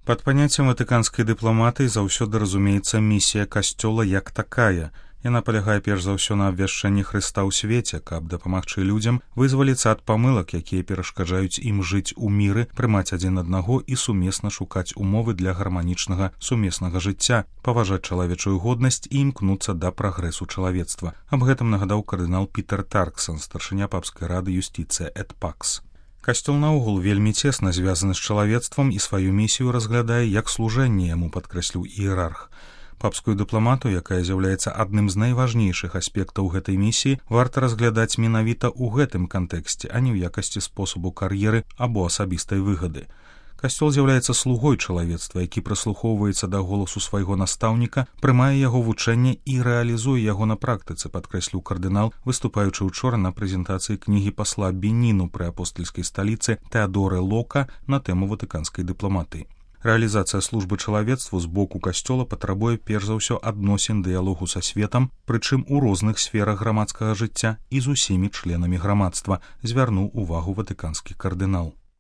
Пад паняццем ватыканскай дыпламатыі заўсёды разумеецца місія касцёла як такая. Яна палягае перш за ўсё на абвяшчэнні Хрыста ў свеце, каб дапамагчы людзям вызваліцца ад памылак, якія перашкаджаюць ім жыць у міры, прымаць адзін аднаго і сумесна шукаць умовы для гарманічнага сумеснага жыцця, паважаць чалавечую годнасць і імкнуцца да прагрэсу чалавецтва. Аб гэтым нагадаў кардынал Пітер Тарксон, старшыня папскай рады Юстицыя et Pax. Касцёл наогул вельмі цесна звязаны з чалавецтвам і сваю місію разглядае як служэнне яму, падкрэсліў іерарх. Папскую дыпламату, якая з'яўляецца адным з найважнейшых аспектаў гэтай місіі, варта разглядаць менавіта ў гэтым кантэксце, а не ў якасці спосабу кар'еры або асабістай выгады. Касцёл з'яўляецца слугой чалавецтва, які прыслухоўваецца да голасу свайго настаўніка, прымае яго вучэнне і рэалізуе яго на практыцы, падкрэсліў кардынал, выступаючы учора на прэзентацыі кнігі пасла Беніну пры апостальскай сталіцы Тэадорэ Лока на тэму ватыканскай дыпламатыі. Рэалізацыя службы чалавецтву з боку касцёла патрабуе перш за ўсё адносін дыялогу са светам, прычым у розных сферах грамадскага жыцця і з усімі членамі грамадства, звярнуў увагу ватыканскі кардынал.